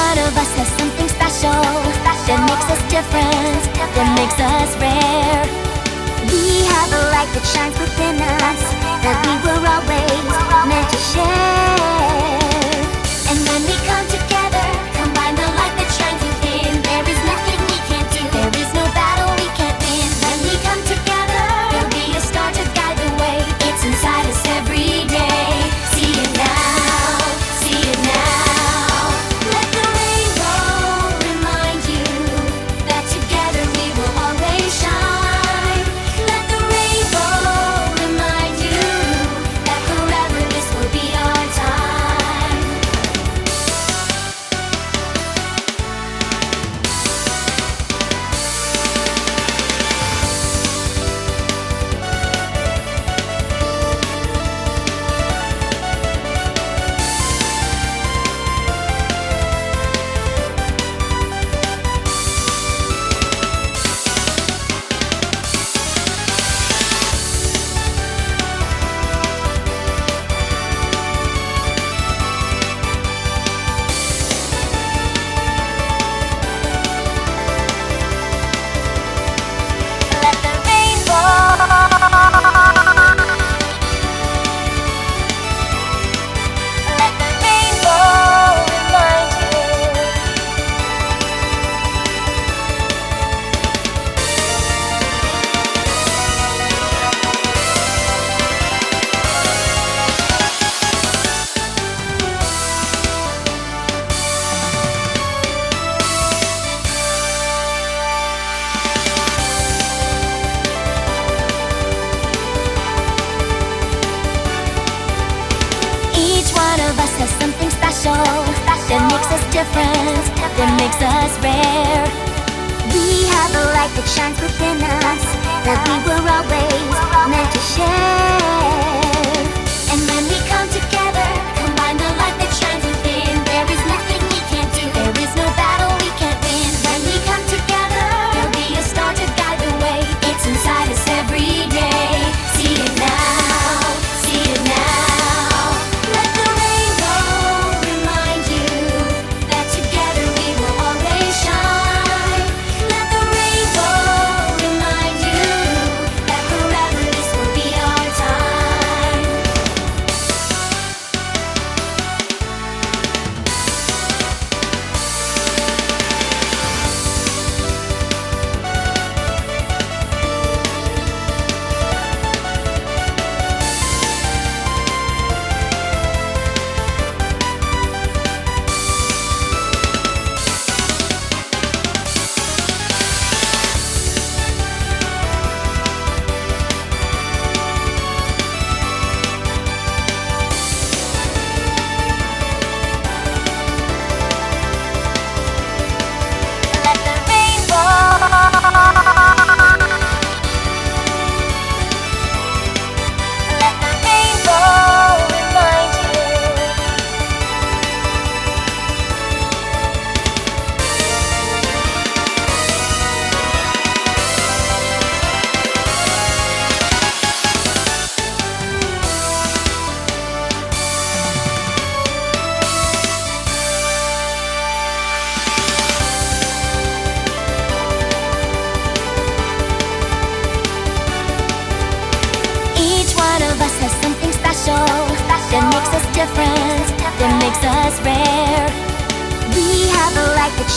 one of us has something special that makes us different, that makes us rare. We have a light that shines within us, that we were always meant to share. And when we come together, combine the light that shines within, there is nothing we can't do, there is no battle we can't win. When we come together, there'll be a star to guide the way. It's inside us every day. See it now, see it now. Let the rainbow remind you that together we will always shine. Let the rainbow remind you that forever this will be our time. Let the rainbow remind you. Each one of us has something special that makes us different, that makes us rare. We have a light that shines within us, that we were always meant to share. And when we come together, combine the light that shines within, there is nothing we can't do, there is no battle we can't win. When we come together, there'll be a star to guide the way. It's inside us every day. See it now, see it now. Let the rainbow remind you that together we will always shine. Let the rainbow remind you that forever this will be our time. Let the rainbow remind you. Each one of us has something special that makes us different, that makes us rare. We have a light that